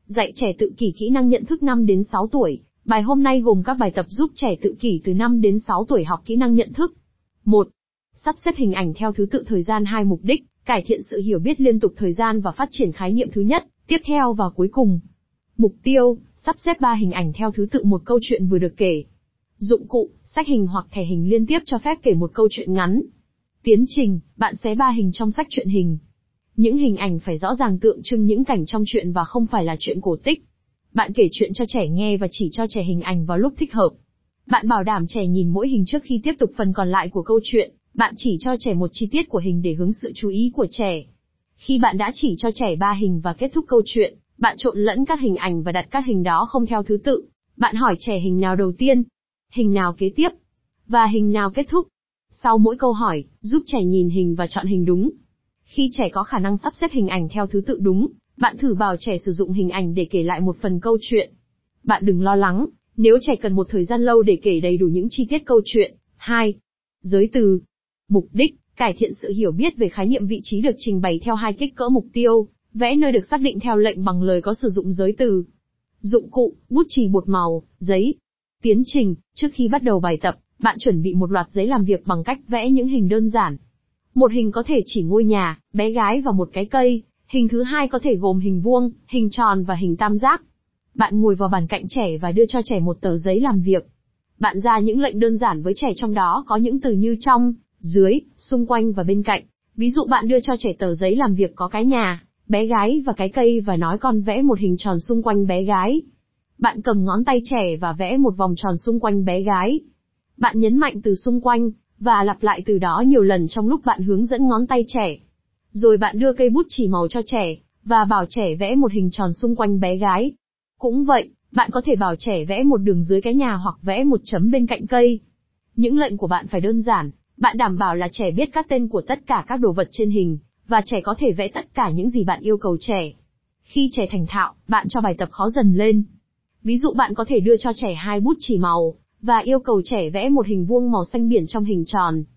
Dạy trẻ tự kỷ kỹ năng nhận thức 5 đến 6 tuổi. Bài hôm nay gồm các bài tập giúp trẻ tự kỷ từ 5 đến 6 tuổi học kỹ năng nhận thức. 1. Sắp xếp hình ảnh theo thứ tự thời gian. 2. Mục đích, cải thiện sự hiểu biết liên tục thời gian và phát triển khái niệm thứ nhất, tiếp theo và cuối cùng. Mục tiêu, sắp xếp 3 hình ảnh theo thứ tự một câu chuyện vừa được kể. Dụng cụ, sách hình hoặc thẻ hình liên tiếp cho phép kể một câu chuyện ngắn. Tiến trình, bạn xé 3 hình trong sách truyện hình. Những hình ảnh phải rõ ràng tượng trưng những cảnh trong truyện và không phải là chuyện cổ tích. Bạn kể chuyện cho trẻ nghe và chỉ cho trẻ hình ảnh vào lúc thích hợp. Bạn bảo đảm trẻ nhìn mỗi hình trước khi tiếp tục phần còn lại của câu chuyện. Bạn chỉ cho trẻ một chi tiết của hình để hướng sự chú ý của trẻ. Khi bạn đã chỉ cho trẻ 3 hình và kết thúc câu chuyện, bạn trộn lẫn các hình ảnh và đặt các hình đó không theo thứ tự. Bạn hỏi trẻ hình nào đầu tiên, hình nào kế tiếp, và hình nào kết thúc. Sau mỗi câu hỏi, giúp trẻ nhìn hình và chọn hình đúng. Khi trẻ có khả năng sắp xếp hình ảnh theo thứ tự đúng, bạn thử bảo trẻ sử dụng hình ảnh để kể lại một phần câu chuyện. Bạn đừng lo lắng, nếu trẻ cần một thời gian lâu để kể đầy đủ những chi tiết câu chuyện. 2. Giới từ. Mục đích, cải thiện sự hiểu biết về khái niệm vị trí được trình bày theo 2 kích cỡ mục tiêu, vẽ nơi được xác định theo lệnh bằng lời có sử dụng giới từ. Dụng cụ, bút chì bột màu, giấy. Tiến trình, trước khi bắt đầu bài tập, bạn chuẩn bị một loạt giấy làm việc bằng cách vẽ những hình đơn giản. Một hình có thể chỉ ngôi nhà, bé gái và một cái cây, hình thứ hai có thể gồm hình vuông, hình tròn và hình tam giác. Bạn ngồi vào bàn cạnh trẻ và đưa cho trẻ một tờ giấy làm việc. Bạn ra những lệnh đơn giản với trẻ trong đó có những từ như trong, dưới, xung quanh và bên cạnh. Ví dụ bạn đưa cho trẻ tờ giấy làm việc có cái nhà, bé gái và cái cây và nói con vẽ một hình tròn xung quanh bé gái. Bạn cầm ngón tay trẻ và vẽ một vòng tròn xung quanh bé gái. Bạn nhấn mạnh từ xung quanh, và lặp lại từ đó nhiều lần trong lúc bạn hướng dẫn ngón tay trẻ. Rồi bạn đưa cây bút chì màu cho trẻ, và bảo trẻ vẽ một hình tròn xung quanh bé gái. Cũng vậy, bạn có thể bảo trẻ vẽ một đường dưới cái nhà hoặc vẽ một chấm bên cạnh cây. Những lệnh của bạn phải đơn giản, bạn đảm bảo là trẻ biết các tên của tất cả các đồ vật trên hình, và trẻ có thể vẽ tất cả những gì bạn yêu cầu trẻ. Khi trẻ thành thạo, bạn cho bài tập khó dần lên. Ví dụ bạn có thể đưa cho trẻ 2 bút chì màu, và yêu cầu trẻ vẽ một hình vuông màu xanh biển trong hình tròn.